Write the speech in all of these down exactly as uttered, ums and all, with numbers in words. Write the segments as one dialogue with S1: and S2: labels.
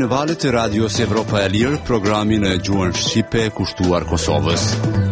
S1: në valët e radios Evropa e Lirë, programin e gjuhën shqipe kushtuar Kosovës.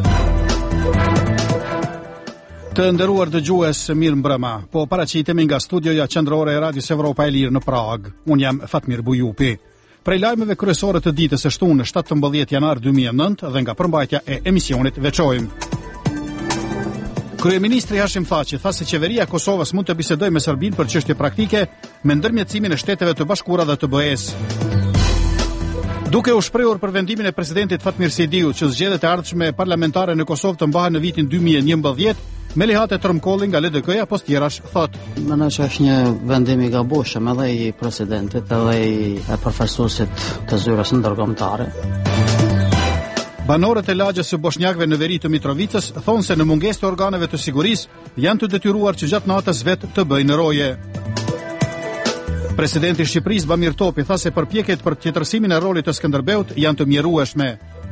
S2: Të nderuar dëgjues, mirë mbrëma. Po paraqitemi nga studioja qendrore e radios Evropa e Lirë në Prag. Unë jam Fatmir Bujupi. Prej lajmeve kryesore të ditës së shtunë shtatëmbëdhjetë janar dy mijë e nëntë dhe nga përmbajtja e emisionit veçojmë. Kryeministri Hashim Thaçi tha se qeveria e Kosovës mund të bisedojë me Serbinë për çështje praktike me ndërmjetësimin e Shteteve të Bashkuara dhe të B E S. Duke u shprehur për vendimin e presidentit Fatmir Sidiu që zgjedhjet e ardhshme parlamentare në Kosovë të mbahen në vitin dy mijë e njëmbëdhjetë, Melihat e Trëmkolli nga L D K-ja post tjerash thot:
S3: Mendoj se është një vendim i gabueshëm edhe i presidentit edhe i përfaqësuesit të zyrës ndërkombëtare.
S2: Banorët e lagjës së bosnjakëve në veri të Mitrovicës thonë se në mungesë të organeve të sigurisë janë të detyruar që gjatë natës vetë të bëjnë roje. Presidenti i Shqipërisë Bamir Topi tha se përpjekjet për tjetërsimin e rolit të Skënderbeut janë të mjerueshme.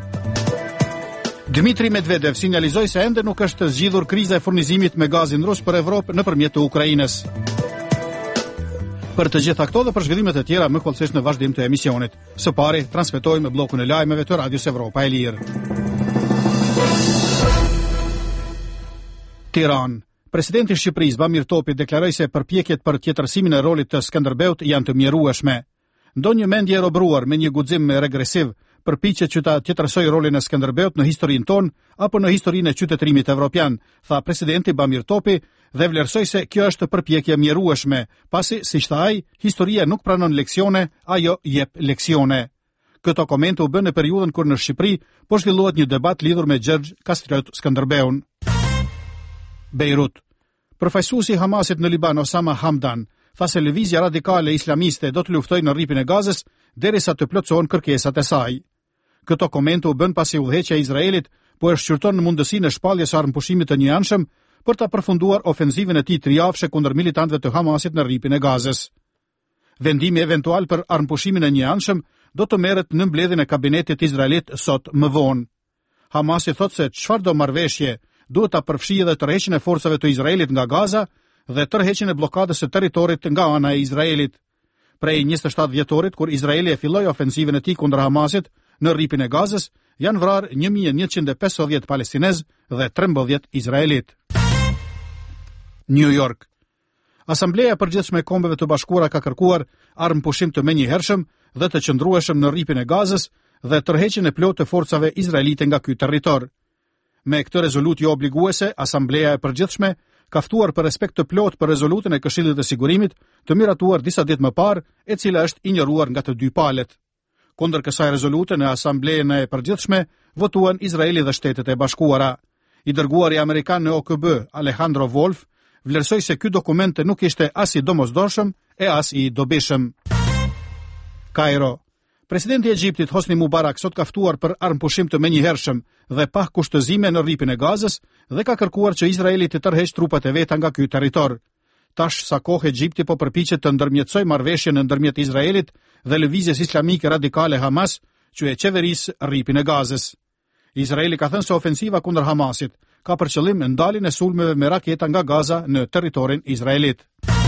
S2: Dmitri Medvedev sinjalizoi se ende nuk është zgjidhur kriza e furnizimit me gazin rus për Evropë nëpërmjet të Ukrainës. Për të gjitha këto dhe për zhvillimet e tjera më kollësisht në vazhdim të emisionit. Së pari transmetojmë bllokun e lajmeve të Radios Evropa e Lirë. Tiranë. Presidenti i Shqipërisë Bamir Topi deklaroi se përpjekjet për tjetërsimin e rolit të Skënderbeut janë të mjerueshme. Ndonjë mendje e robruar me një guxim regresiv përpiqet që ta tjetërsoj rolin e Skënderbeut në historinë tonë apo në historinë e qytetërimit evropian, tha presidenti Bamir Topi dhe vlerësoi se kjo është përpjekje mjerueshme, pasi, siç tha ai, historia nuk pranon leksione, ajo jep leksione. Këto komente u bën në periudhën kur në Shqipëri po zhvillohet një debat lidhur me Gjergj Kastriot Skënderbeun. Beirut. Përfaqësuesi i Hamasit në Liban Osama Hamdan tha se lëvizja radikale islamiste do të luftojë në rripin e Gazës derisa të plotësohen kërkesat e saj. Këto komente u bën pasi udhëheqja e Izraelit po e shqyrton në mundësinë e shpalljes së armëpushimit të njëanshëm për ta përfunduar ofenzivën e tij trijavëshe kundër militantëve të Hamasit në rripin e Gazës. Vendimi eventual për armëpushimin e njëanshëm do të merret në mbledhjen e kabinetit izraelit sot më vonë. Hamasi thotë se çfarëdo marrëveshje duhet ta përfshijë edhe tërheqjen e forcave të Izraelit nga Gaza dhe tërheqjen e bllokadës së territorit nga ana e Izraelit. Prej njëzet e shtatë dhjetorit, kur Izraeli e filloi ofensivën e tij kundër Hamasit në rripin e Gazës, janë vrarë një mijë e njëqind e pesëdhjetë palestinez dhe trembëdhjetë izraelit. New York. Asambleja e Përgjithshme e Kombeve të Bashkuara ka kërkuar armëpushim të menjëhershëm dhe të qëndrueshëm në rripin e Gazës dhe tërheqjen e plotë të forcave izraelite nga ky territor. Me këtë rezolutje obliguese, Asambleja e Përgjithshme ka ftuar për respekt të plotë për rezolutën e Këshillit të Sigurimit të miratuar disa ditë më parë, e cila është injoruar nga të dy palët. Kundër kësaj rezolute në Asamblejën e Përgjithshme votuan Izraeli dhe Shtetet e Bashkuara. I dërguari amerikan në O K B, Alejandro Wolf, vlerësoi se ky dokument nuk ishte as i domosdoshëm e as i dobishëm. Kairo. Presidenti i Egjiptit Hosni Mubarak sot ka ftuar për armëpushim të menjëhershëm dhe pa kushtëzime në rripin e Gazës dhe ka kërkuar që Izraeli të tërheqë trupat e veta nga ky territor. Tash sa kohë Egjipti po përpiqet të ndërmjetësojë marrëveshjen ndërmjet Izraelit dhe lëvizjes islamike radikale Hamas, që e qeveris rripin e Gazës. Izraeli ka thënë se ofensiva kundër Hamasit ka për qëllim ndaljen e sulmeve me raketa nga Gaza në territorin izraelit.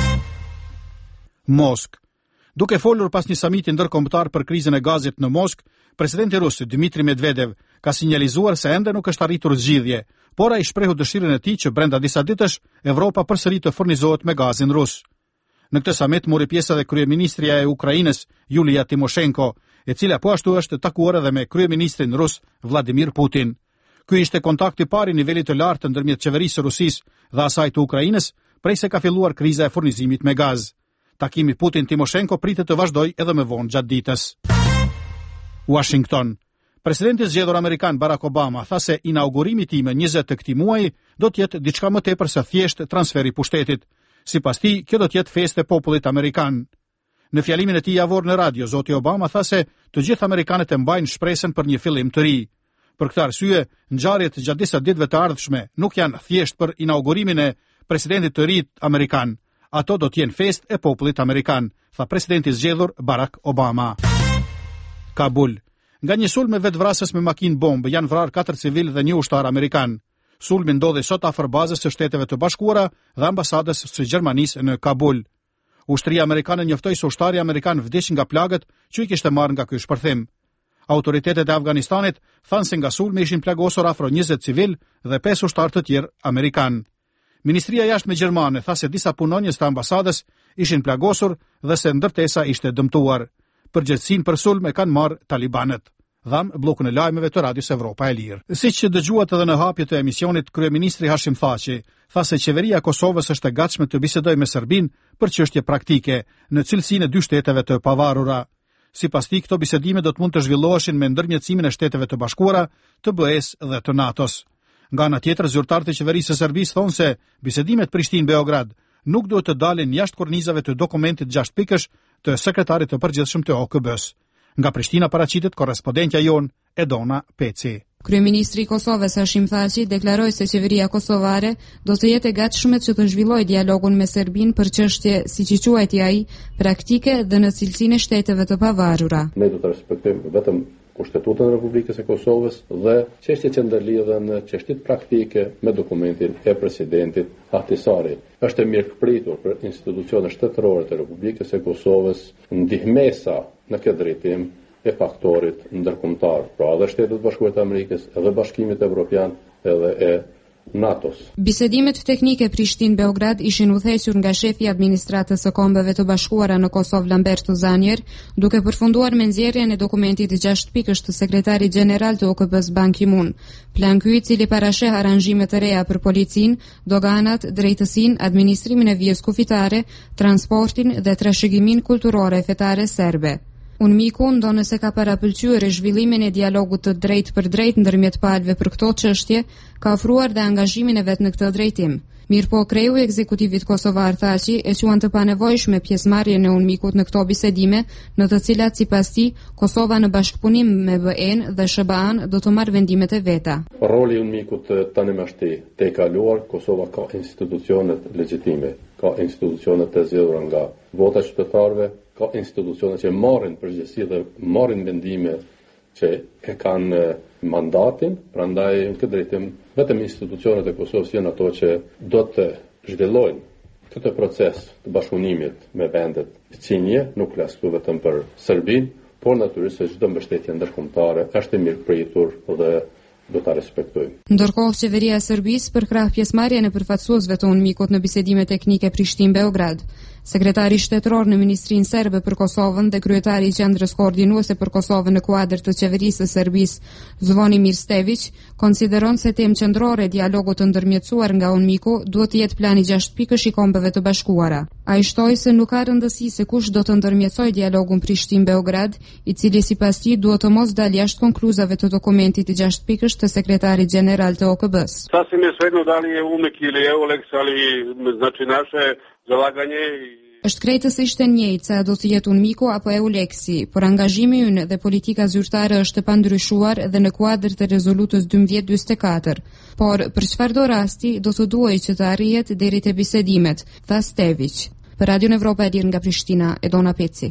S2: Moskë. Duke folur pas një samiti ndërkombëtar për krizën e gazit në Moskë, presidenti rus Dmitri Medvedev ka sinjalizuar se ende nuk është arritur zgjidhje, por ai shprehu dëshirën e tij që brenda disa ditësh Evropa përsëri të furnizohet me gazin rus. Në këtë samit mori pjesë edhe kryeministrja e Ukrainës Yulia Timoshenko, e cila po ashtu është takuar edhe me kryeministrin rus Vladimir Putin. Ky ishte kontakti i parë i nivelit të lartë ndërmjet qeverisë së Rusisë dhe asaj të Ukrainës prej se ka filluar kriza e furnizimit me gaz. Takimi Putin-Timoshenko pritet të vazhdojë edhe më vonë gjatë ditës. Washington. Presidenti zgjedhur amerikan Barack Obama tha se inaugurimi i tij më njëzet të këtij muaji do të jetë diçka më tepër se thjesht transferi i pushtetit. Sipas tij, kjo do të jetë festë e popullit amerikan. Në fjalimin e tij javor në radio, zoti Obama tha se të gjithë amerikanët e mbajnë shpresën për një fillim të ri. Për këtë arsye, ngjarjet gjatë disa ditëve të ardhshme nuk janë thjesht për inaugurimin e presidentit të ri amerikan. Ato do të jenë festë e popullit amerikan, tha presidenti zgjedhur Barack Obama. Kabul. Nga një sulm me vetvrasës me makinë bombë janë vrarë katër civil dhe një ushtar amerikan. Sulmi ndodhi sot afër bazës së Shteteve të Bashkuara dhe ambasadës së Gjermanisë në Kabul. Ushtria amerikane njoftoi se ushtari amerikan vdiq nga plagët që i kishte marrë nga ky shpërthim. Autoritetet e Afganistanit thanë se nga sulmi ishin plagosur afro njëzet civil dhe pesë ushtarë të tjerë amerikan. Ministria jashtme gjermane tha se disa punonjës të ambasadës ishin plagosur dhe se ndërtesa ishte dëmtuar. Përgjegjësinë për sulm e kanë marrë talibanët. Dham bllokun e lajmeve të Radios Evropa e Lirë. Siç dëgjuat edhe në hapje të emisionit, kryeministri Hashim Thaçi tha se qeveria e Kosovës është e gatshme të bisedojë me Serbinë për çështje praktike në cilësinë e dy shteteve të pavarura. Sipas tij, këto bisedime do të mund të zhvilloheshin me ndërmjetësimin e Shteteve të Bashkuara, të B E-s dhe të NATO-s. Nga ana tjetër, zyrtarët e qeverisë së Serbisë thonë se bisedimet Prishtinë-Beograd nuk duhet të dalin jashtë kornizave të dokumentit gjashtë pikësh të sekretarit të përgjithshëm të O K B-s. Nga Prishtina paraqitet korrespondentja jon Edona Peci.
S4: Kryeministri i Kosovës Hashim Thaçi deklaroi se qeveria kosovare do të jetë e gatshme që të zhvillojë dialogun me Serbinë për çështje, siç i quajti ai, praktike dhe në cilësinë e shteteve të pavarura.
S5: Ne do të respektojmë vetëm Kushtetutën e Republikës së Kosovës dhe çështjet që ndërlidhen në çështjet praktike me dokumentin e presidentit Ahtisari. Është e mirëpritur për institucionet shtetërore të Republikës së Kosovës ndihmesa në këtë drejtim e faktorit ndërkombëtar, pra edhe Shtetet Bashkuara të Amerikës, edhe Bashkimit Evropian, edhe e NATO-s.
S4: Bisedimet teknike Prishtinë-Beograd ishin udhëhequr nga shefi i administratës së Kombeve të Bashkuara në Kosovë Lamberto Zanjer, duke përfunduar me nxjerrjen e dokumentit të gjashtë pikësh të sekretarit gjeneral të O K B-s Ban Ki-moon. Plan ky, i cili parasheh aranxhime të reja për policinë, doganat, drejtësinë, administrimin e vijës kufitare, transportin dhe trashëgimin kulturore e fetare serbe. Unmiku ndonë se ka parapëlqyer zhvillimin e dialogut të drejtë për drejtë ndërmjet palëve për këto çështje, ka ofruar dhe angazhimin e vet në këtë drejtim. Mirëpo kreu i ekzekutivit kosovar Thaçi e quan të panevojshme pjesëmarrjen e Unmikut në këto bisedime, në të cilat sipas tij Kosova në bashkëpunim me B E-n dhe S B A-n do të marrë vendimet e veta.
S5: Roli i Unmikut tani më është te kaluar. Kosova ka institucionet legjitime, ka institucionet të zgjedhura nga vota e qytetarëve, ka institucione që marrin përgjegjësi dhe marrin vendime që e kanë mandatin, prandaj në këtë drejtim vetëm institucionet e Kosovës janë ato që do të zhvillojnë këtë proces të bashkëpunimit me vendet cinje, nuk flas këtu vetëm për Serbinë, por natyrisht se çdo mbështetje ndërkombëtare është e mirëpritur dhe do ta respektojmë.
S4: Ndërkohë, qeveria e Serbisë përkrah pjesëmarrjen e përfaqësuesve të Unmikut në bisedime teknike Prishtinë-Beograd. Sekretari shtetëror në Ministrinë Serbe për Kosovën dhe kryetari i qendrës koordinuese për Kosovën në kuadër të qeverisë së Serbisë, Zvonimir Stević, konsideron se temë qendrore e dialogut të ndërmjetësuar nga Unmiku duhet të jetë plani gjashtë pikësh i Kombeve të Bashkuara. Ai shtoi se nuk ka rëndësi se kush do të ndërmjetësojë dialogun Prishtinë-Beograd, i cili sipas tij duhet të mos dalë jashtë konkluzave të dokumentit të gjashtë pikësh të sekretarit gjeneral të O K B-s.
S6: Sasvim je svejedno da li je UMIK ili EULEX, ali znači naše zalaganje.
S4: Është krejtësisht e njëjtë se do të jetë Unmiku apo EULEX-i, por angazhimi ynë dhe politika zyrtare është e pandryshuar dhe në kuadër të rezolutës dymbëdhjetë dymbëdhjetë e katër. Por për çfarëdo rasti do të duhej që të arrihet deri te bisedimet, tha Stević. Për Radio Evropa e Lirë nga Prishtina, Edona Peci.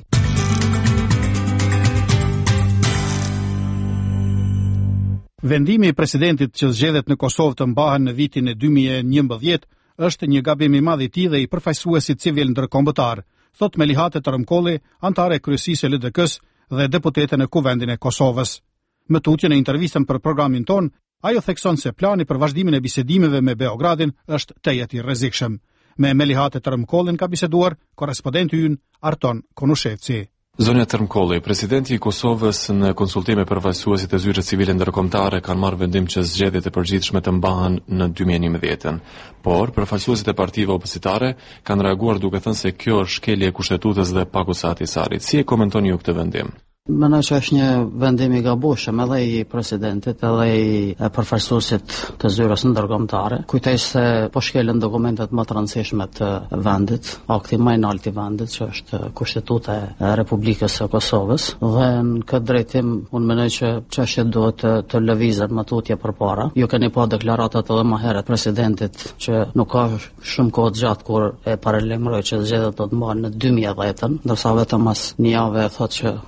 S2: Vendimi i presidentit që zgjedhet në Kosovë të mbahen në vitin e dy mijë e njëmbëdhjetë është një gabim i madh i tij dhe i përfaqësuesit civil ndërkombëtar, thot Melihat Tërmkolli, antare e kryesisë së L D K-s dhe deputete në Kuvendin e Kosovës. Më tutje në intervistën për programin ton, ajo thekson se plani për vazhdimin e bisedimeve me Beogradin është tejet i rrezikshëm. Me Melihat Tërmkollin ka biseduar korrespondenti ynë Arton Konushevci.
S7: Zonja Tërmkolli, presidenti i Kosovës në konsultime përfaqësuesit e zyrës civile ndërkombëtare kanë marrë vendim që zgjedhjet e përgjithshme të mbahen në dy mijë e njëmbëdhjetë, por përfaqësuesit e partive opozitare kanë reaguar duke thënë se kjo është shkelje e Kushtetutës dhe pagusa e Ahtisarit. Si e komentoni ju këtë vendim?
S3: Mendoj që është një vendim i gabueshëm edhe i presidentit edhe i përfaqësuesit të zyrës ndërkombëtare. Kujtoj se po shkelen dokumentet më të rëndësishme të vendit, akti më i lartë i vendit, që është Kushtetuta e Republikës së Kosovës, dhe në këtë drejtim unë mendoj që çështjet duhet të, të lëvizen më tutje përpara. Ju keni pa deklaratat edhe më herët presidentit që nuk ka shumë kohë gjatë kur e paralajmëroi që zgjedhjet do të mbahen në dy mijë e dhjetën, ndërsa vetëm mas një javë thotë që mbahen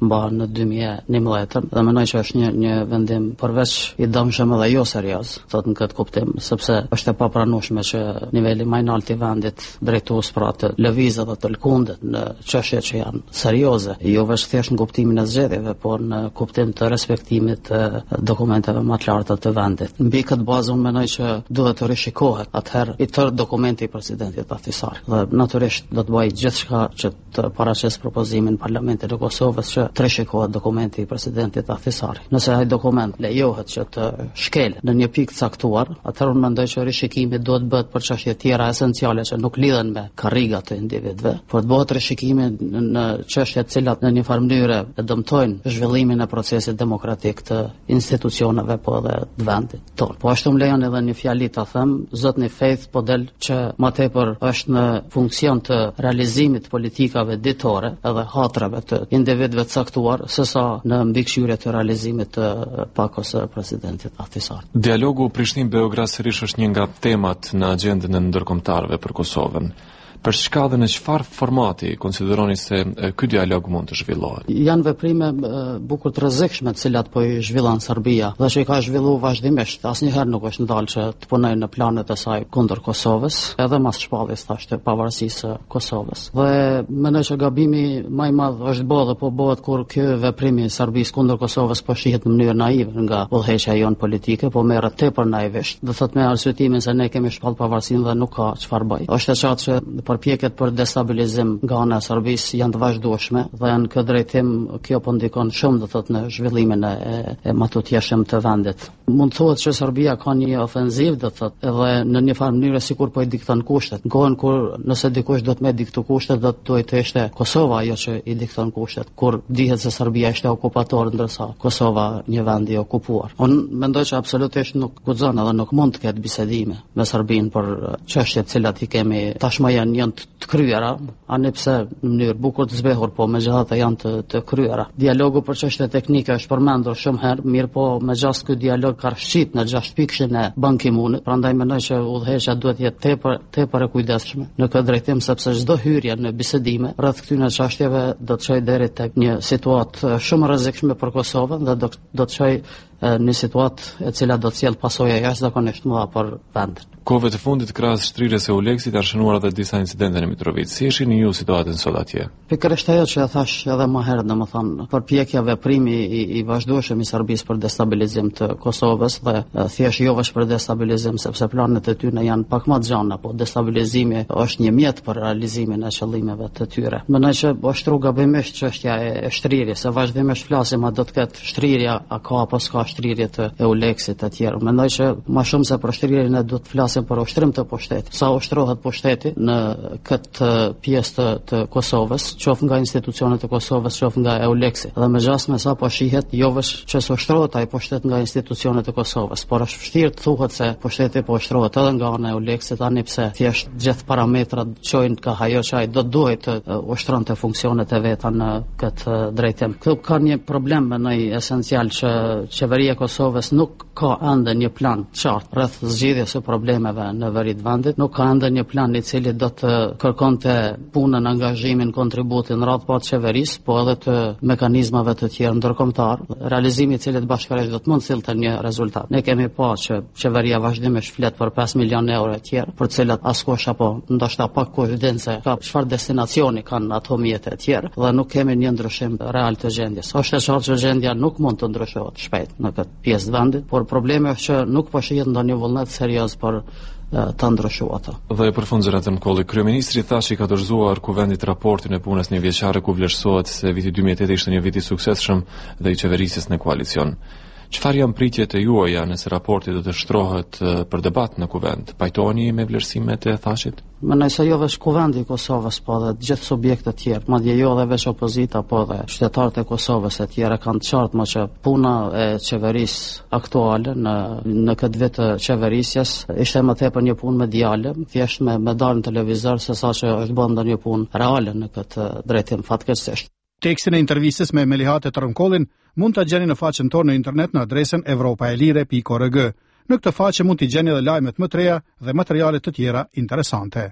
S3: në dy mijë e njëmbëdhjetë dhe mendoj që është një një vendim përveç i dëmshëm edhe jo serioz, thotë në këtë kuptim, sepse është e papranueshme që niveli më i lartë i vendit drejtues pra të lëvizë dhe të lkundet në çështje që janë serioze, jo vetëm thjesht në kuptimin e zgjedhjeve, por në kuptim të respektimit të dokumenteve më të larta të vendit. Mbi këtë bazë unë mendoj që duhet të rishikohet atëherë i tërë dokumenti i presidentit Ahtisaari. Dhe natyrisht do të bëj gjithçka që të paraqes propozimin Parlamentit të Kosovës që të rishikohet dokumenti i presidentit Ahtisaari. Nëse ai dokument lejohet që të shkelë në një pikë caktuar, atëherë unë mendoj që rishikimi duhet bëhet për çështje tjera esenciale që nuk lidhen me karrigat të individëve, por të bëhet rishikimi në çështje të cilat në një farë mënyrë e dëmtojnë zhvillimin e procesit demokratik të institucioneve po edhe të vendit tonë. Po ashtu më lejon edhe një fjali ta them, zotni Faith po del që më tepër është në funksion të realizimit politikave ditore edhe hatrave të individëve të caktuar sesa në mbikëqyrje të realizimit të pakos së presidentit Ahtisaari.
S7: Dialogu Prishtinë-Beograd sërish është një nga temat në agjendën e ndërkombëtarëve për Kosovën. Për çka dhe në çfarë formati konsideroni se ky dialog mund të zhvillohet?
S3: Janë veprime bukur të rrezikshme të cilat po i zhvillon Serbia dhe që i ka zhvilluar vazhdimisht. Asnjëherë nuk është ndalë që të punojë në planet e saj kundër Kosovës, edhe mas shpalljes tash të pavarësisë së Kosovës. Dhe mendoj që gabimi më i madh është bërë dhe po bëhet kur ky veprim i Serbisë kundër Kosovës po shihet në mënyrë naive nga udhëheqja jon politike, po merret tepër naivisht. Do thotë me arsyetimin se ne kemi shpall pavarësinë dhe nuk ka çfarë bëj. Është e qartë që përpjekjet për destabilizim nga ana e Serbisë janë të vazhdueshme dhe në këtë drejtim kjo po ndikon shumë do thotë në zhvillimin e, e matutjeshëm të vendit. Mund thuhet që Serbia ka një ofenzivë do thotë edhe në një farë mënyrë sikur po i dikton kushtet. Në kohën kur nëse dikush do të më dikto kushtet do të duhet të ishte Kosova ajo që i dikton kushtet, kur dihet se Serbia ishte okupator ndërsa Kosova një vend i okupuar. Unë mendoj që absolutisht nuk guxon edhe nuk mund të ketë bisedime me Serbinë për çështjet të cilat i kemi tashmë janë janë të kryera, ani pse në mënyrë bukur të zbehur, po megjithatë janë të, të kryera. Dialogu për çështje teknike është përmendur shumë herë, mirë po megjithëse ky dialog ka rshit në gjashtë pikëshin e Ban Ki-moonit, prandaj mendoj që udhëheqja duhet të jetë tepër tepër e kujdesshme në këtë drejtim sepse çdo hyrje në bisedime rreth këtyre çështjeve do të çojë deri tek një situatë shumë rrezikshme për Kosovën dhe do, do të çojë në situatë e cila do të sjellë pasoja jashtëzakonisht mëdha për vendin.
S7: Kohëve të fundit krahas shtrirjes së Euleksit arshenuar edhe disa incidente në Mitrovic. Si e shihni ju situatën sot atje?
S3: Pikërisht ajo që e thash edhe më herët, domethënë, përpjekja veprimi i, i vazhdueshëm i Serbisë për destabilizim të Kosovës dhe thjesht jo vetëm për destabilizim sepse planet e tyre janë pak më të gjana, po destabilizimi është një mjet për realizimin e qëllimeve të tyre. Mendoj që është rruga gabimisht çështja e, e shtrirjes, se vazhdimisht flasim a do të ketë shtrirja a ka apo s'ka shtrirje të Euleksit e tjerë. Mendoj që më shumë se për shtrirjen e duhet të flasim për ushtrim të pushtetit. Sa ushtrohet pushteti në këtë pjesë të, të Kosovës, qoftë nga institucionet e Kosovës, qoftë nga Euleksi. Dhe megjithëse sa po shihet, jo vetëm që ushtrohet ai pushtet nga institucionet e Kosovës, por është vështirë të thuhet se pushteti po ushtrohet edhe nga ana e Euleksit, tani pse thjesht gjithë parametrat çojnë ka ajo që ai do duhet të ushtronte funksionet e veta në këtë drejtim. Këtu ka një problem me një esencial që qeveria e Kosovës nuk ka ende një plan të qartë rreth zgjidhjes së problemeve në veri të vendit, nuk ka ende një plan i cili do të kërkonte punën, angazhimin, kontributin radh pa qeverisë, po edhe të mekanizmave të tjera ndërkombëtar, realizimi i cilit bashkërisht do të mund sillte një rezultat. Ne kemi pa që qeveria vazhdimisht flet për pesë milionë euro të tjerë, për të cilat askush apo ndoshta pak kujdese ka çfarë destinacioni kanë ato mjete të tjerë dhe nuk kemi një ndryshim real të gjendjes. Është e qartë që gjendja nuk mund të ndryshohet shpejt në këtë pjesë të vendit, por problemi është që nuk po shihet ndonjë vullnet serioz për të ndryshuar ato.
S7: Dhe për fund zërat të mkolli, kryeministri tha që i ka dorëzuar kuvendit raportin e punës një vjeçare ku vlerësohet se viti dy mijë e tetë ishte një vit i suksesshëm dhe i qeverisjes në koalicion. Çfarë janë pritjet e juaja nëse raporti do të shtrohet për debat në kuvend? Pajtoheni me vlerësimet e thashit?
S3: Mendoj se jo vetëm kuvendi i Kosovës, po edhe të gjithë subjektet e tjerë, madje jo edhe vetëm opozita, po edhe qytetarët e Kosovës e tjerë kanë të qartë më që puna e qeverisë aktuale në në këtë vit të qeverisjes ishte më tepër një punë mediale, thjesht me me dalë në televizor sesa që është bërë ndonjë punë reale në këtë drejtim fatkeqësisht.
S2: Tekstin e intervistës me Melihat Tërmkollin mund ta gjeni në faqen tonë në internet në adresën evropaelire pikë org. Në këtë faqe mund t'i gjeni edhe lajmet më të reja dhe materiale të tjera interesante.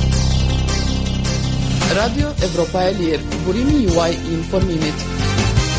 S8: Radio Evropa e Lirë, burimi juaj i informimit.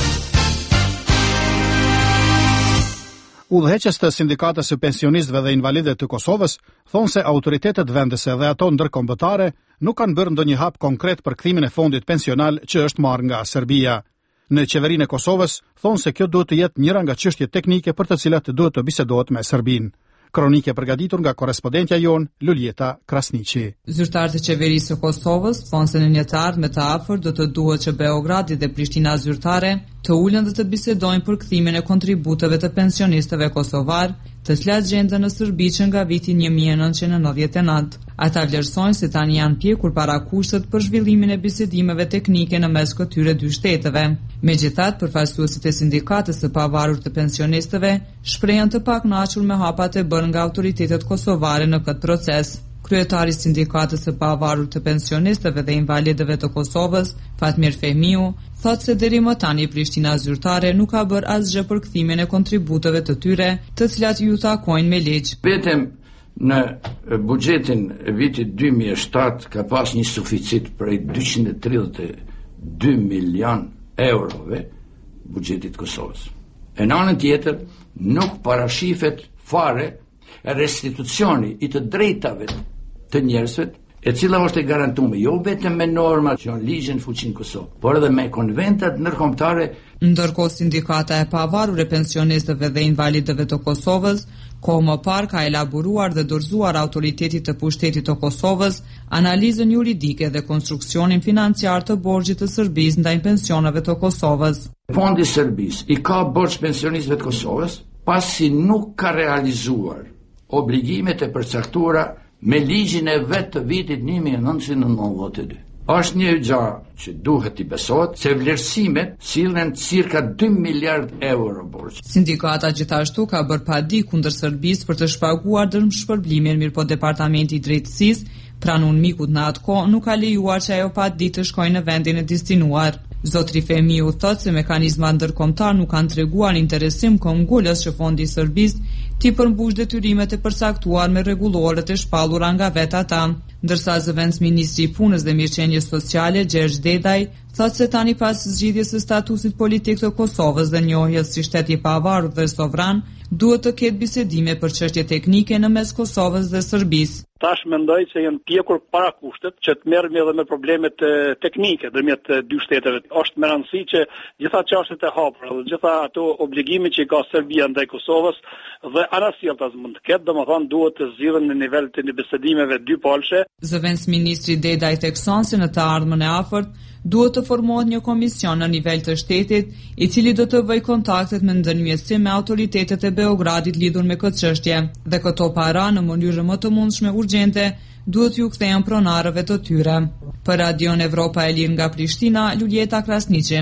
S2: Udhëheqës të Sindikatës së Pensionistëve dhe Invalidëve të Kosovës thonë se autoritetet vendese dhe ato ndërkombëtare nuk kanë bërë ndonjë hap konkret për kthimin e fondit pensional që është marrë nga Serbia. Në qeverinë e Kosovës thonë se kjo duhet të jetë njëra nga çështjet teknike për të cilat duhet të bisedohet me Serbinë. Kronike përgatitur nga korrespondentja jon Luljeta Krasniqi.
S8: Zyrtarët e qeverisë së Kosovës thonë se në një të ardhmen të afërt do të duhet që Beogradi dhe Prishtina zyrtare të ulen dhe të bisedojnë për kthimin e kontributeve të pensionistëve kosovar, të cilat gjenden në Serbi që nga viti një mijë e nëntëqind e nëntëdhjetë e nëntë. Ata vlerësojnë se tani janë pjekur para kushtet për zhvillimin e bisedimeve teknike në mes këtyre dy shteteve. Megjithatë, përfaqësuesit e sindikatës së pavarur të pensionistëve shprehen të pakënaqur me hapat e bërë nga autoritetet kosovare në këtë proces. Kryetari i Sindikatës së Pavarur të Pensionistëve dhe Invalidëve të Kosovës, Fatmir Fehmiu, thotë se deri më tani Prishtina zyrtare nuk ka bërë asgjë për kthimin e kontributeve të tyre, të cilat ju takojnë me ligj.
S9: Vetëm në buxhetin e vitit dy mijë e shtatë ka pas një suficit prej dyqind e tridhjetë e dy milion eurove buxhetit Kosovës. E në anën tjetër nuk parashifet fare restitucioni i të drejtave të njerëzve, e cila është e garantuar jo vetëm me norma që janë ligjin fuqin Kosovë, por edhe me konventat ndërkombëtare.
S8: Ndërkohë Sindikata e Pavarur e Pensionistëve dhe Invalidëve të Kosovës, kohë më parë ka elaboruar dhe dorëzuar autoritetit të pushtetit të Kosovës analizën juridike dhe konstruksionin financiar të borxhit të Serbisë ndaj pensioneve të Kosovës.
S9: Fondi i Serbisë i ka borxh pensionistëve të Kosovës pasi nuk ka realizuar obligimet e përcaktuara me ligjin e vetë të vitit një mijë e nëntëqind e nëntëdhjetë e dy. Është një gjë që duhet i besohet se vlerësimet sillen cirka dy miliard euro borxh.
S8: Sindikata gjithashtu ka bërë padi kundër Serbisë për të shpaguar dëmshpërblimin, mirëpo Departamenti i Drejtësisë pranon mikut në atë kohë nuk ka lejuar që ajo padi të shkojë në vendin e destinuar. Zotri Fehmiu thotë se mekanizmat ndërkombëtar nuk kanë treguar interesim kongullës që fondi i Serbisë ti përmbush detyrimet e përcaktuar me rregulloret e shpallura nga vetë ata, ndërsa zëvendës ministri i punës dhe mirëqenies sociale Gjergj Dedaj thotë se tani pas zgjidhjes së statusit politik të Kosovës dhe njohjes si shtet i pavarur dhe sovran, duhet të ketë bisedime për çështje teknike në mes Kosovës dhe Serbisë.
S6: Tash mendoj se janë pjekur para kushtet që të merremi edhe me problemet teknike ndërmjet dy shteteve. Është me rëndësi që gjitha çështjet e hapura dhe gjitha ato obligime që ka Serbia ndaj Kosovës dhe anasjelltas mund të ketë, domethënë duhet të zgjidhen në nivel të bisedimeve dypolshe.
S8: Zëvendës ministri Dedaj thekson se në të ardhmen e afërt duhet të formohet një komision në nivel të shtetit, i cili do të bëjë kontaktet me ndërmjetësim me autoritetet e Beogradit lidhur me këtë çështje, dhe këto para në mënyrë më të mundshme urgjente duhet ju kthehen pronarëve të tyre. Për Radion Evropa e Lirë nga Prishtina, Luljeta Krasniqi.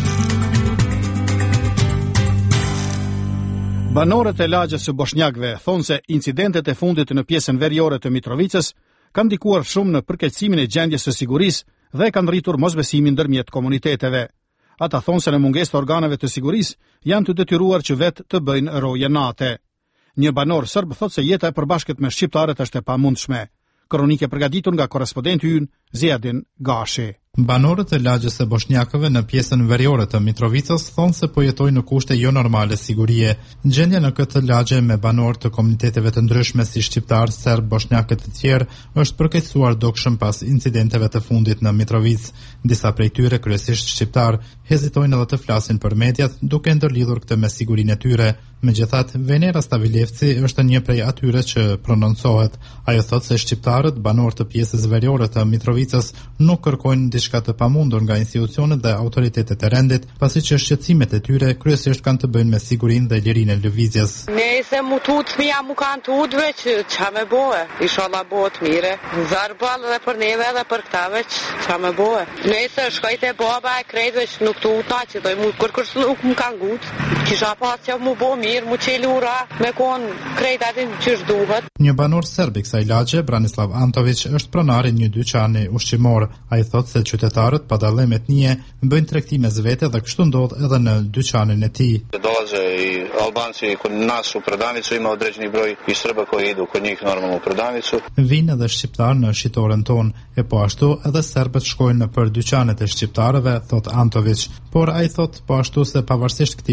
S2: Banorët e lagjës së bosnjakëve thonë se incidentet e fundit në pjesën veriore të Mitrovicës kanë ndikuar shumë në përkeqësimin e gjendjes së sigurisë dhe kanë rritur mosbesimin ndërmjet komuniteteve. Ata thonë se në mungesë të organeve të sigurisë janë të detyruar që vetë të bëjnë roje nate. Një banor serb thotë se jeta e përbashkët me shqiptarët është e pamundshme. Kronike përgatitur nga korrespondenti ynë Ziadin Gashi.
S10: Banorët e lagjës së bosnjakëve në pjesën veriore të Mitrovicës thonë se po jetojnë në kushte jo normale sigurie. Gjendja në këtë lagje me banorë të komuniteteve të ndryshme si shqiptar, serb, bosnjakë të tjerë është përkeqësuar dukshëm pas incidenteve të fundit në Mitrovicë. Disa prej tyre, kryesisht shqiptar, hezitojnë edhe të flasin për mediat, duke ndërlidhur këtë me sigurinë e tyre. Megjithatë, Venera Stavilevci është një prej atyre që prononcohet. Ajo thotë se shqiptarët, banorë të pjesës veriore të Mitrovicës, nuk kërkojnë diçka të pamundur nga institucionet dhe autoritetet e rendit, pasi që shqetësimet e tyre kryesisht kanë të bëjnë me sigurinë dhe lirinë e lëvizjes.
S11: Nëse mu tut fëmia mu kanë tut veç ç'a më bëhe, inshallah bëhet mirë. Zarball edhe për neve edhe për këta veç ç'a më bëhe. Nëse shkoj te baba e krejt veç nuk tutna që do mu kur kur nuk më kanë gut. Kisha pas që mu bë mirë, mu çelura me kon krejt atë që duhet.
S10: Një banor serb i kësaj lagje, Branislav Antović, është pronari një dyqani ushqimor. Ai thotë se qytetarët pa dallim etnie bëjnë tregtime zvete dhe kështu ndodh edhe në dyqanin e tij.
S12: Dolaze i Albanci kod nas u prodavnicu, ima određeni broj i Srba koji idu kod njih normalno u prodavnicu.
S10: Vinë edhe shqiptar në shitoren tonë, e po ashtu edhe serbët shkojnë në për dyqanet e shqiptarëve, thot Antović, por ai thot po ashtu se pavarësisht këtij respekti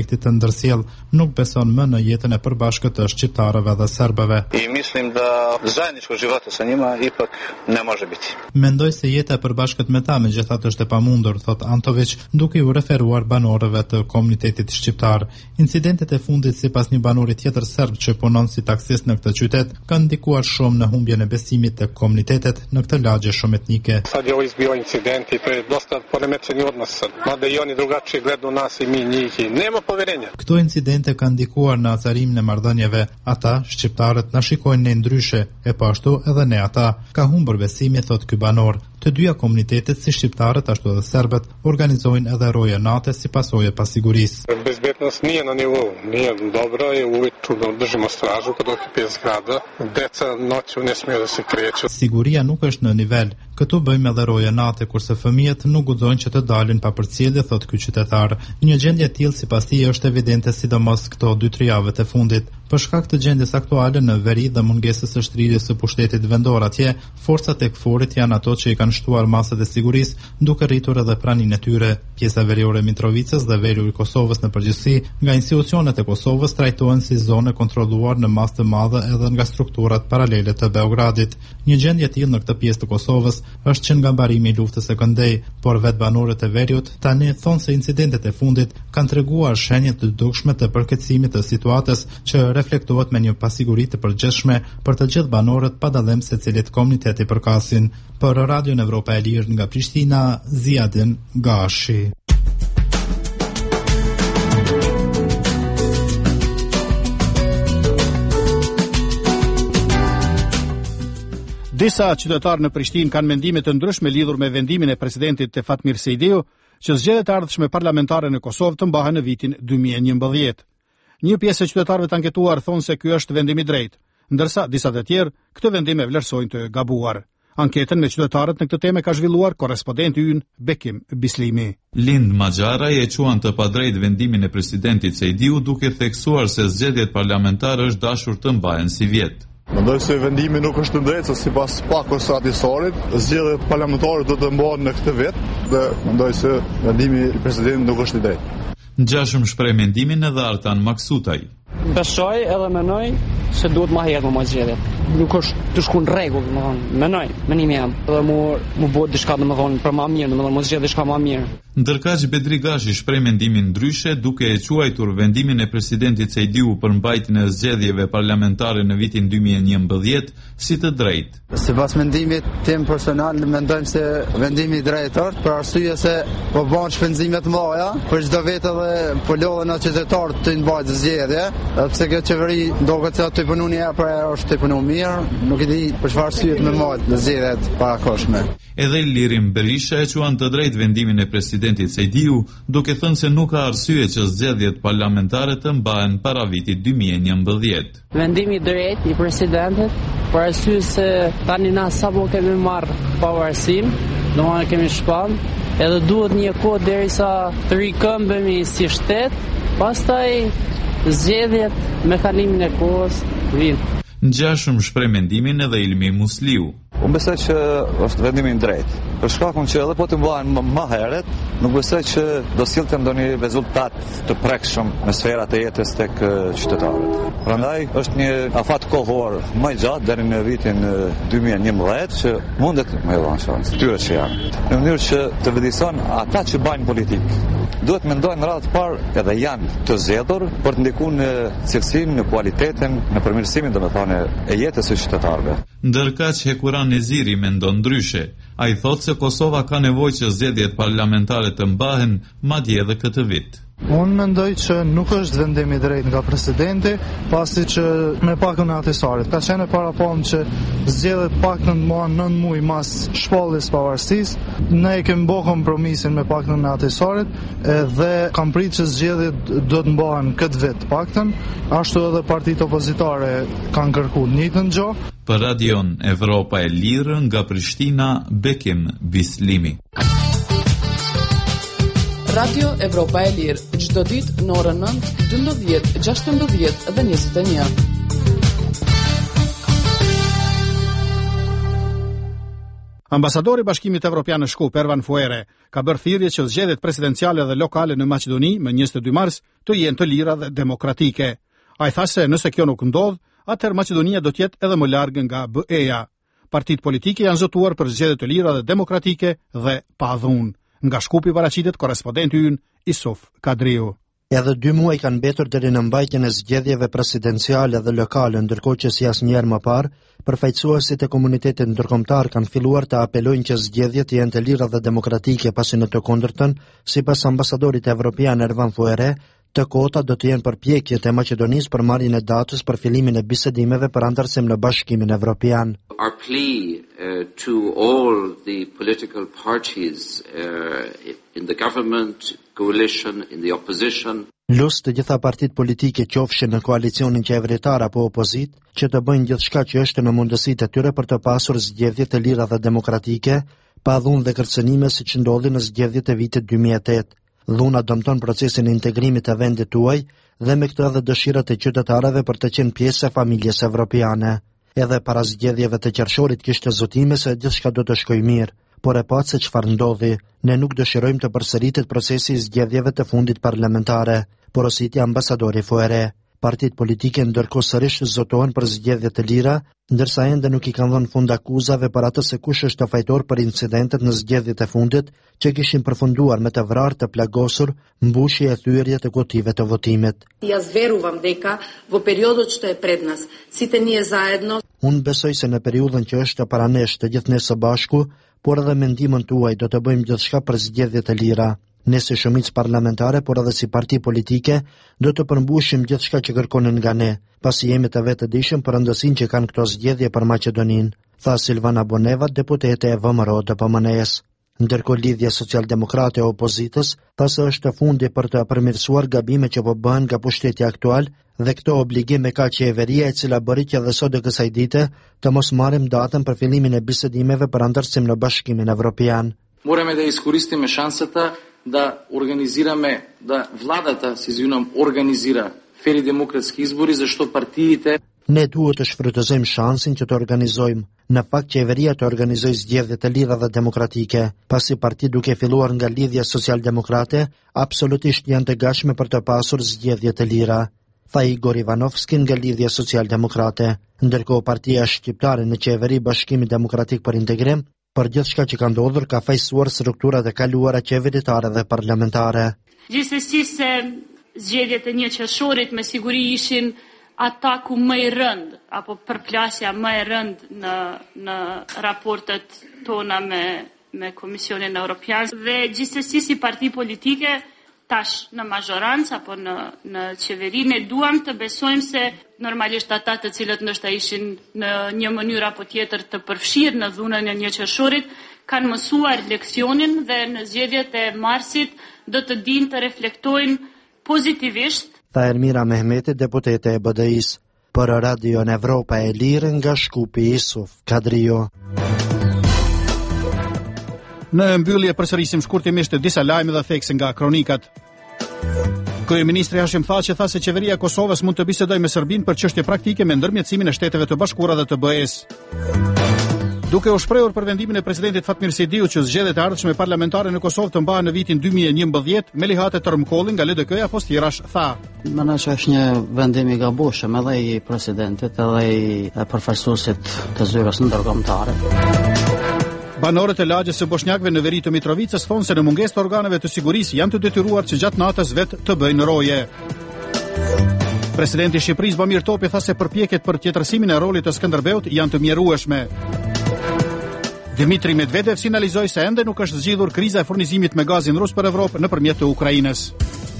S10: projektit të ndërsjell nuk beson më në jetën e përbashkët të shqiptarëve dhe serbëve.
S12: I mislim da zajedničko života sa njima ipak ne može biti.
S10: Mendoj se jeta e përbashkët me ta megjithatë është e pamundur, thot Antović, duke u referuar banorëve të komunitetit shqiptar. Incidentet e fundit sipas një banori tjetër serb që punon si taksist në këtë qytet kanë ndikuar shumë në humbjen e besimit tek komunitetet në këtë lagje shumë etnike.
S13: Sad je ovo izbio incident i to je dosta poremećeni odnos sad. Mada i oni drugačije gledaju nas i mi njih i nema poverenja.
S10: Këto incidente kanë ndikuar në acarimin e marrëdhënieve. Ata, shqiptarët, na shikojnë ne ndryshe, e po ashtu edhe ne ata. Ka humbur besimi, thot ky banor. Të dyja komunitetet, si shqiptarët ashtu edhe serbët, organizojnë edhe roje nate si pasojë pasigurisë.
S13: Bezbednost nije na nivou, nije dobra i uvijek čudno držimo stražu kad okipi zgrada. Deca noću ne smiju da se kreću.
S10: Siguria nuk është në nivel. Këtu bëjmë edhe roje nate, kurse fëmijët nuk guxojnë që të dalin pa përcjellje, thot ky qytetar. Një gjendje e tillë sipas tij është evidente sidomos këto dy tre javët e fundit. Për shkak të gjendjes aktuale në veri dhe mungesës së shtrirjes së pushtetit vendor atje, forcat e KFOR-it janë ato që i kanë shtuar masat e sigurisë, duke rritur edhe praninë e tyre. Pjesa veriore e Mitrovicës dhe veriu i Kosovës në përgjithësi, nga institucionet e Kosovës trajtohen si zonë kontrolluar në masë të madhe edhe nga strukturat paralele të Beogradit. Një gjendje e tillë në këtë pjesë të Kosovës është që nga mbarimi i luftës së Këndej, por vetë banorët e veriut tani thonë se incidentet e fundit kanë treguar shenjë të dukshme të përkeqësimit të situatës që reflektohet me një pasiguri të përgjithshme për të gjithë banorët pa dallim se cilit komuniteti përkasin. Për Radio Evropa e Lirë nga Prishtina, Ziadin Gashi.
S2: Disa qytetarë në Prishtinë kanë mendime të ndryshme lidhur me vendimin e presidentit të Fatmir Sejdiu që zgjedhjet e ardhshme parlamentare në Kosovë të mbahen në vitin dy mijë e njëmbëdhjetë. Një pjesë e qytetarëve të anketuar thonë se ky është vendim i drejtë, ndërsa disa të tjerë këtë vendim e vlerësojnë të gabuar. Anketën me qytetarët në këtë temë ka zhvilluar korrespondenti ynë Bekim Bislimi.
S14: Lind Maxharaj e quan të padrejt vendimin e presidentit Sejdiu duke theksuar se zgjedhjet parlamentare është dashur të mbahen si vjet.
S15: Mendoj se vendimi nuk është të drejtë, se sipas pakos së atisorit, zgjedhjet parlamentare do të mbahen në këtë vit dhe mendoj se vendimi i presidentit nuk është i drejtë.
S14: Ngjashëm shpreh mendimin edhe Artan Maksutaj.
S16: Besoj edhe menoj se duhet ma hedhë më zgjedhjet. Nuk është të shku në rregull, më thonë, menoj, menimi jam. Edhe mu mu bëhet diçka domethënë për më mirë, domethënë mos zgjedh diçka më mirë.
S14: Ndërkaq Bedri Gashi shpreh mendimin ndryshe duke e quajtur vendimin e presidentit Sejdiu për mbajtjen e zgjedhjeve parlamentare në vitin dy mijë e njëmbëdhjetë si të drejtë.
S17: Sipas mendimit tim personal, mendojmë se vendimi i drejtë është për arsye se po bën shpenzime të mëdha për çdo vit edhe po lodhen ato qytetarë të mbajnë zgjedhje, pse kjo qeveri duket se aty punon ja për është të punon mirë, nuk e di për çfarë arsye të më marr në zgjedhjet parakoshme.
S14: Edhe Lirim Berisha e quan të drejtë vendimin e presidentit Sejdiu, duke thënë se nuk ka arsye që zgjedhjet parlamentare të mbahen para vitit dy mijë e njëmbëdhjetë.
S16: Vendimi i drejtë i presidentit për arsye se tani na sapo kemi marrë pavarësim, domethënë kemi shpall, edhe duhet një kohë derisa të rikëmbemi si shtet, pastaj zgjedhjet me kalimin e kohës vijnë.
S14: Ngjashëm shpreh mendimin edhe Ilmi Musliu.
S18: Unë besoj që është vendimi i drejtë. Për shkakun që edhe po të mbahen më, më herët, nuk besoj që do sillte ndonjë rezultat të prekshëm në sferat e jetës tek qytetarët. Prandaj është një afat kohor më i gjatë deri në vitin dy mijë e njëmbëdhjetë që mundet më dhënë shans tyre që janë. Në mënyrë që të vëdison ata që bajnë politikë. Duhet mendojnë në radhë të parë edhe janë të zgjedhur për të ndikuar në cilësinë, në cilëtetin, në përmirësimin domethënë e jetës së qytetarëve.
S14: Ndërkaq Hekuran Neziri mendon ndryshe. Ai thotë se Kosova ka nevojë që zgjedhjet parlamentare të mbahen madje edhe këtë vit.
S19: Unë mendoj që nuk është vendimi i drejtë nga presidenti, pasi që me pakën e atisarit. Ka qenë parapon që zgjedhjet paktën mbahen nëntë muaj mas shpalljes pavarësisë. Ne e kemi bërë kompromisin me pakën e atisarit dhe kam pritur që zgjedhjet do të mbahen këtë vit paktën. Ashtu edhe partitë opozitare kanë kërkuar të njëjtën gjë.
S14: Për Radion Evropa e Lirë nga Prishtina, Bekim Bislimi.
S20: Radio Evropa e Lirë, çdo ditë në orën nëntë, dymbëdhjetë, gjashtëmbëdhjetë dhe njëzet e një.
S2: Ambasadori i Bashkimit Evropian në Shkup, Ervan Fuere, ka bërë thirrje që zgjedhjet presidenciale dhe lokale në Maqedoni më njëzet e dy mars të jenë të lira dhe demokratike. Ai tha se nëse kjo nuk ndodh, atëherë Maqedonia do të jetë edhe më larg nga B E-ja. Partitë politike janë zotuar për zgjedhje të lira dhe demokratike dhe pa dhunë. Nga Shkupi paraqitet korrespondenti ynë Isuf Kadriu.
S21: Edhe dy muaj kanë mbetur deri në mbajtjen e zgjedhjeve presidenciale dhe lokale, ndërkohë që si asnjëherë më parë, përfaqësuesit e komunitetit ndërkombëtar kanë filluar të apelojnë që zgjedhjet jenë të lira dhe demokratike, pasi në të kundërtën, sipas ambasadorit evropian Ervan Fuere, të kota do të jenë përpjekjet e Maqedonisë për marrjen e datës për fillimin e bisedimeve për antarësim në Bashkimin Evropian.
S22: Our plea uh, to all the political parties uh, in the government, coalition, in the opposition.
S21: Lus të gjitha partitë politike, qofshin në koalicionin qeveritar apo opozit, që të bëjnë gjithçka që është në mundësitë e tyre për të pasur zgjedhje të lira dhe demokratike, pa dhunë dhe kërcënime siç ndodhi në zgjedhjet e vitit dy mijë e tetë. Dhuna dëmton procesin e integrimit të vendit tuaj dhe me këtë edhe dëshirat e qytetarëve për të qenë pjesë e familjes evropiane. Edhe para zgjedhjeve të qershorit kishte zotime se gjithçka do të shkojë mirë, por e pa se çfarë ndodhi. Ne nuk dëshirojmë të përsëritet procesi i zgjedhjeve të fundit parlamentare, porositi ambasadori Fuere. Partitë politike ndërkohë sërish zotohen për zgjedhje të lira, ndërsa ende nuk i kanë dhënë fund akuzave për atë se kush është fajtor për incidentet në zgjedhjet e fundit që kishin përfunduar me të vrarë të plagosur, mbushje e thyerje të kutive të votimit.
S23: Јас верувам дека во периодот што е пред нас, сите ние заедно.
S21: Unë besoj se në periudhën që është para nesh të gjithë ne së bashku, por edhe me ndihmën tuaj do të bëjmë gjithçka për zgjedhje të lira. Ne si shumicë parlamentare, por edhe si parti politike, do të përmbushim gjithçka që kërkonin nga ne, pasi jemi të vetëdijshëm për rëndësinë që kanë këto zgjedhje për Maqedoninë, tha Silvana Boneva, deputete e V M R O T P M N S. Ndërkohë Lidhja Social-Demokrate e Opozitës tha se është fundi për të përmirësuar gabimet që po bëhen nga pushteti aktual dhe këto obligime ka qeveria e cila bëri që dhe sot e kësaj dite të mos marrim datën për fillimin e bisedimeve për antarësim në Bashkimin Evropian.
S24: Morаме да искористиме шансата да организираме, да владата, се извинувам, организира фери демократски избори, зашто партиите.
S21: Ne duhet të shfrytëzojmë shansin që të organizojmë. Në fakt qeveria të organizojë zgjedhje të lira dhe demokratike, pasi partitë duke filluar nga Lidhja Social-Demokrate, absolutisht janë të gatshme për të pasur zgjedhje të lira, tha Igor Ivanovski nga Lidhja Social-Demokrate. Ndërkohë partia shqiptare në qeveri Bashkimi Demokratik për Integrim, për gjithçka që ka ndodhur, ka fajsuar strukturat e kaluara qeveritare dhe parlamentare.
S25: Gjithsesi se zgjedhjet e një qershorit me siguri ishin ataku më i rënd apo përplasja më e rënd në në raportet tona me me Komisionin Evropian dhe gjithsesi si parti politike tash në mazhorancë apo në në qeveri ne duam të besojmë se normalisht ata të cilët ndoshta ishin në një mënyrë apo tjetër të përfshirë në dhunën e një qershorit kanë mësuar leksionin dhe në zgjedhjet e marsit do të dinë të reflektojnë pozitivisht.
S21: Tha Ermira Mehmeti, deputete e B D I-s, për Radio në Evropa e Lirë nga Shkupi Isuf Kadrio.
S2: Në mbyllje përsërisim shkurtimisht disa lajme dhe thekse nga kronikat. Kryeministri Hashim Thaçi tha se qeveria e Kosovës mund të bisedojë me Serbinë për çështje praktike me ndërmjetësimin e Shteteve të Bashkuara dhe të B E-s. Duke u shprehur për vendimin e presidentit Fatmir Sidiu që zgjedhjet e ardhshme parlamentare në Kosovë të mbahen në vitin dy mijë e njëmbëdhjetë, Melihat Tërmkolli nga L D K-ja Postirash tha:
S3: Mendoj se është një vendim i gabueshëm edhe i presidentit edhe i përfaqësuesit të zyrës ndërkombëtare.
S2: Banorët e lagjes së bosnjakëve në veri të Mitrovicës thonë se në mungesë të organeve të sigurisë janë të detyruar që gjatë natës vetë të bëjnë roje. Presidenti i Shqipërisë Bamir Topi tha se përpjekjet për tjetërsimin e rolit të Skënderbeut janë të mjerueshme. Dmitri Medvedev sinalizoi se ende nuk është zgjidhur kriza e furnizimit me gazin rus për Evropë nëpërmjet të Ukrainës.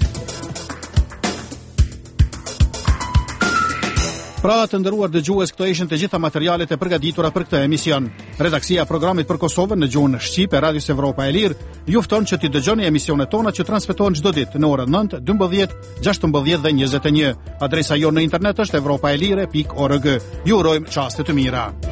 S2: Pra të nderuar dëgjues, këto ishin të gjitha materialet e përgatitura për këtë emision. Redaksia e programit për Kosovën në gjuhën shqipe e Radios Evropa e Lirë ju fton që t'i dëgjoni emisionet tona që transmetohen çdo ditë në orën nëntë, dymbëdhjetë, gjashtëmbëdhjetë dhe njëzet e një. Adresa jonë në internet është evropaelire pikë org. Ju urojmë çaste të mira.